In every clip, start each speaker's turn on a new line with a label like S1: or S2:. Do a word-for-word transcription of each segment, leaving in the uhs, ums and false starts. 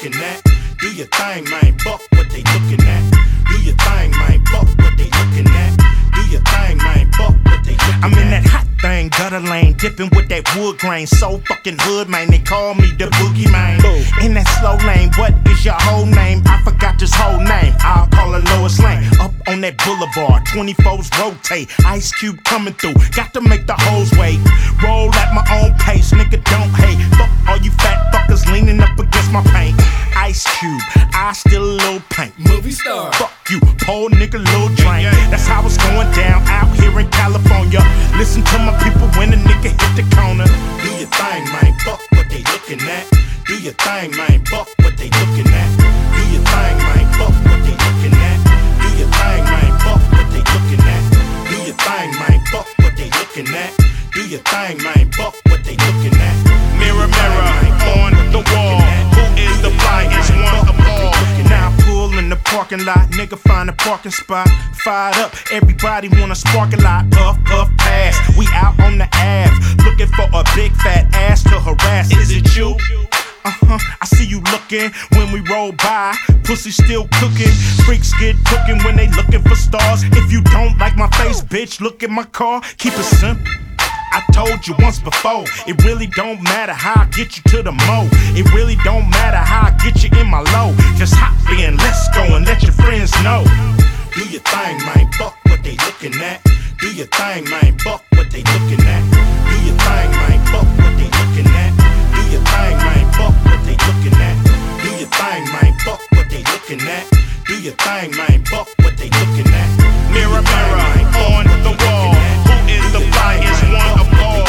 S1: looking at. Do your thing, man, fuck what they looking at. Do your thing, man, fuck what they looking at. Do your thing, man, fuck what they looking at. I'm in that hot thing, gutter lane, dipping with that wood grain. So fucking hood, man, they call me the boogie man. In that slow lane, what is your whole name? I forgot his whole name. I'll call her Lois Lane. Up on that boulevard, twenty-fours rotate. Ice Cube coming through, got to make the hoes wait. Roll at my own pace, nigga, don't hate. Fuck all you fat fuckers leaning up against my paint. Ice Cube, I still a little paint.
S2: Movie star.
S1: Fuck you, poor nigga, little drain. That's how it's going down out here in California. Listen to my people when a nigga hit the corner. Do your thing, man, fuck what they looking at. Do your thing, man, fuck what they looking at. Do your thing, man, fuck what they looking at. Do your thing, man, fuck what they looking at. Do your thing, man, fuck what they looking at. Do your thing, man, fuck what they looking at.
S3: Mirror, mirror on the wall, who is the flyest one of all?
S1: Now I pull in the parking lot, nigga find a parking spot. Fired up, everybody wanna spark a lot. Puff, puff, pass, we out on the Ave, looking for a big fat ass to harass. Is it you? Uh-huh, I see you looking when we roll by. Pussy still cooking, freaks get cooking when they looking for stars. If you don't like my face, bitch, look at my car. Keep it simple. I told you once before, it really don't matter how I get you to the mo. It really don't matter how I get you in my low. Just hop in, let's go and let your friends know. Do your thing, man, fuck what they looking at. Do your thing, man, fuck what they looking at. Do your thing, man, fuck what they looking at. Do your thing, man, fuck what they looking at. Do your thing, man, fuck what they looking at. Do your thing, man, fuck what they looking at.
S3: Mirror, mirror on the wall, who is the flyest one of all?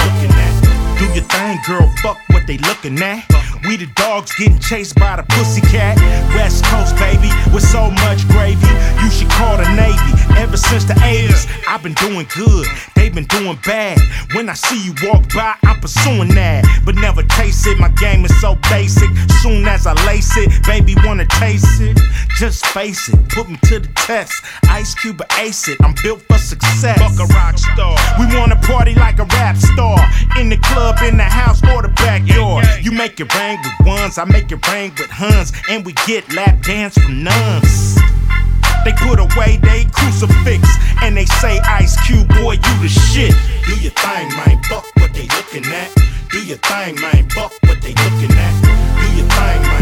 S1: Do your thing, girl, fuck what they looking at. We the dogs getting chased by the pussycat. West Coast, baby, with so much gravy. You should call the Navy. Ever since the eighties, I've been doing good, they been doing bad. When I see you walk by, I'm pursuing that, but never chase it. My game is so basic. Soon as I lace it, baby wanna taste it. Just face it, put me to the test. Ice Cube or ace it, I'm built for success.
S3: Fuck a rock star.
S1: We wanna party like a rap star. In the club, in the house, or the backyard. You make it rain with ones, I make it rain with huns. And we get lap dance from nuns. They put away they crucifix and they say, Ice Cube, boy, you the shit. Do your thing, man, fuck what they looking at. Do your thing, man, fuck what they looking at. Do your thing, man.